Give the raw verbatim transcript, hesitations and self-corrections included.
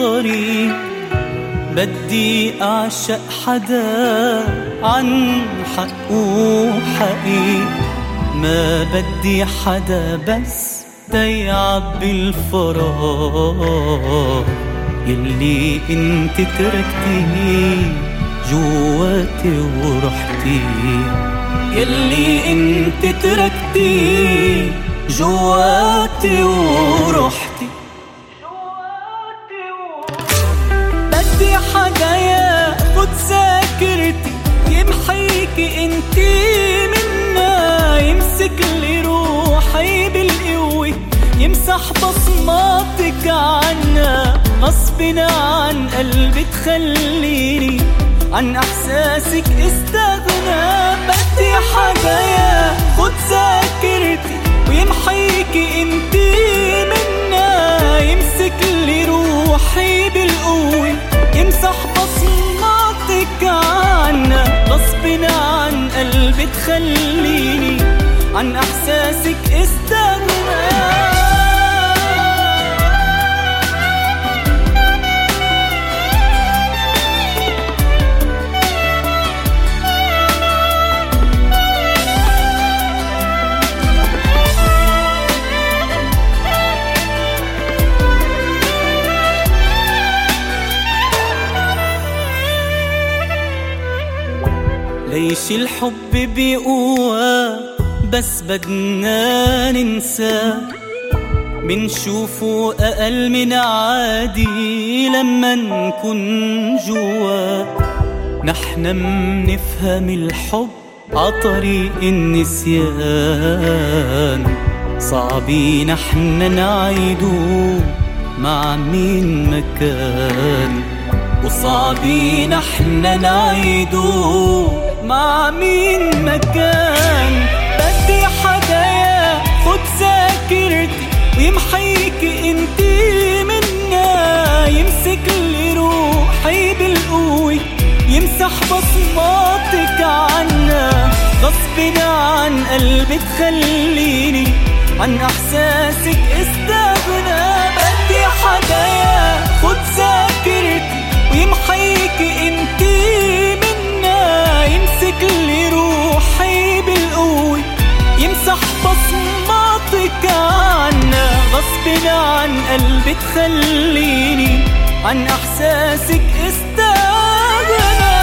الطريق. بدي أعشق حدا عن حقه حقيق، ما بدي حدا بس تيعبي الفراغ. يلي انت تركتيني جواتي ورحتي، يلي انت تركتي جواتي ورحتي. بدي حدا ياخد ذاكرتي، يمحيكي انتي منا، يمسك لي روحي بالقوة، يمسح بصماتك عنا. غصب عن قلبي تخليني عن احساسك استغنى. بدي حدا ياخد ذاكرتي ويمحيكي انتي منا، يمسك لي روحي بالقوة، يمسح بصماتك عنا. غصب عن قلبي تخليني عن احساسك استغنى. ليش الحب بقوة بس بدنا ننسى، منشوفه أقل من عادي لما نكون جوا. نحن منفهم الحب عطريق النسيان، صعبي نحن نعيدو مع مين مكان، وصعبي نحن نعيدو مع مين مكان. بدي حدا ياخد ذاكرتي ويمحيكي انتي منا، يمسك لي روحي بالقوة، يمسح بصماتك عنا. غصب عن قلبي تخليني عن احساسك استغنى. بدي حدا ياخد ذاكرتي ويمحيكي انتي منا، يمسك لي روحي بالقوة، يمسح بصماتك عنا. غصب عن قلبي تخليني عن احساسك استغنى.